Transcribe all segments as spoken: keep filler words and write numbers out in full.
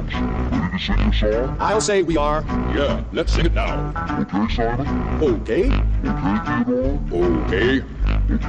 Ready to sing your song? I'll say we are. Yeah, let's sing it now. Okay, Simon? Okay. Okay, Theodore? Okay. Okay,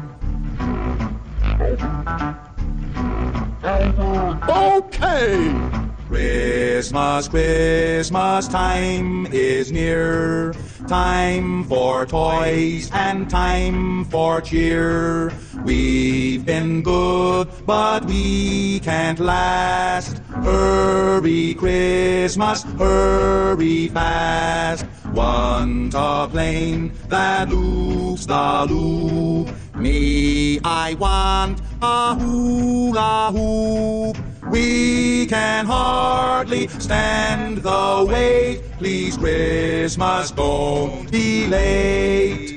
Alvin? Alvin? Okay! Christmas, Christmas time is near. Time for toys and time for cheer. We've been good, but we can't last. Hurry, Christmas, hurry fast. Want a plane that loops the loop. Me, I want a hula hoop. We can hardly stand the wait. Please, Christmas, don't be late.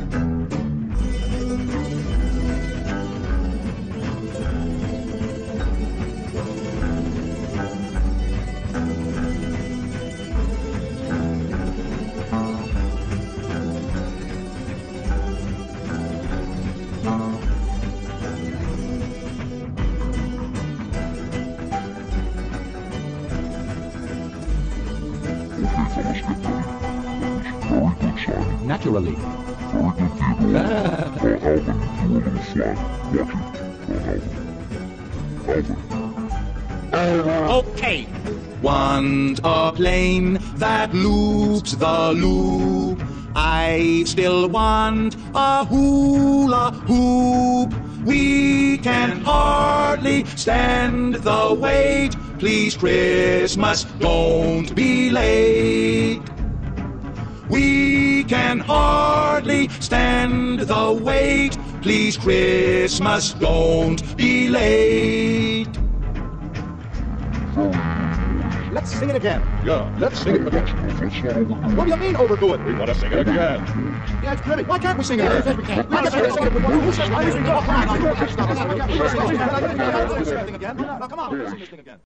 Okay, fellas, get ready. That was very good, Simon. Naturally. Very good, Theodore. uh, Alvin, you were a little flat. Watch it. Uh, Alvin. Alvin. Okay. Want a plane that loops the loop. I still want a hula hoop. We can hardly stand the wait. Please, Christmas, don't be late. We can hardly stand the wait. Please, Christmas, don't be late. Let's sing it again. Yeah, let's sing it again. Let's not overdo it. What do you mean overdo it? We want to sing it again. Yeah, it's pretty. Why can't we sing it again? We can't. Why can't we sing it with one voice? Why can't we sing it again? Now, come on, let's sing this thing again.